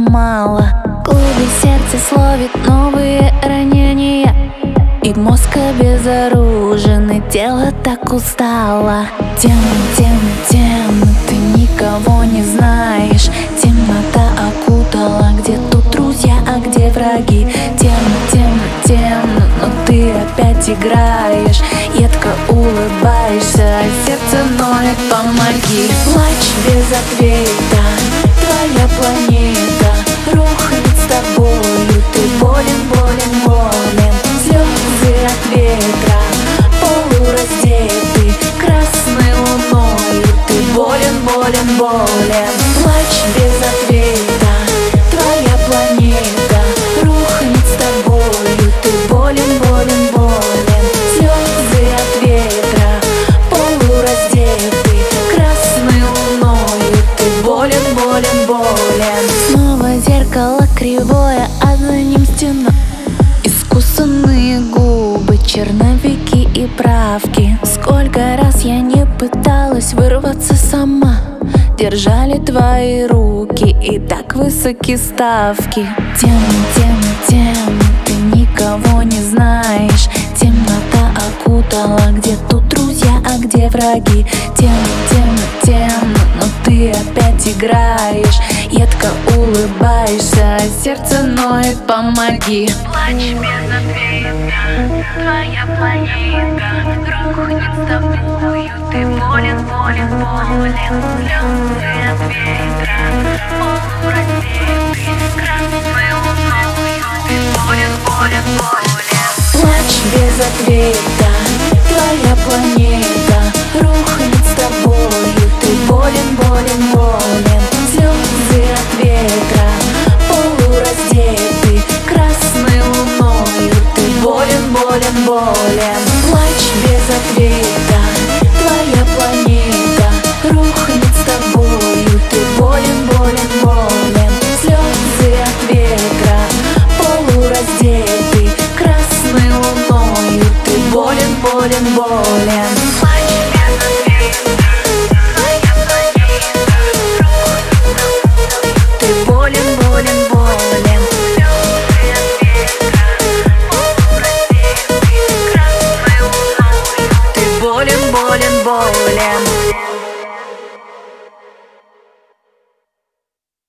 мало. В клубе сердце словит новые ранения, и мозг обезоружен, и тело так устало. Темно, ты никого не знаешь. Темнота окутала, где тут друзья, а где враги. Темно, но ты опять играешь. Едко улыбаешься, а сердце ноет, помоги. Плачь без ответа, твоя планета рухнет с тобою. Ты болен, слезы от ветра, полураздетый красной луною. Ты болен. Плачь без ответа, твоя планета рухнет с тобою. Ты болен, слезы от ветра, полураздетый красной луною. Ты болен. Снова зеркало кривое, а за ним стена. Искусанные губы, черновики и правки. Сколько раз я не пыталась вырваться сама. Держали твои руки, и так высоки ставки. Темно, ты никого не знаешь. Темнота окутала, где тут друзья, а где враги. Темно, но ты опять играешь. Едко улыбаешься, а сердце ноет, помоги. Плачь без ответа, твоя планета рухнет с тобою. Ты болен, слезы от ветра, полураздетый красной луною. Ты болен. Плачь без ответа,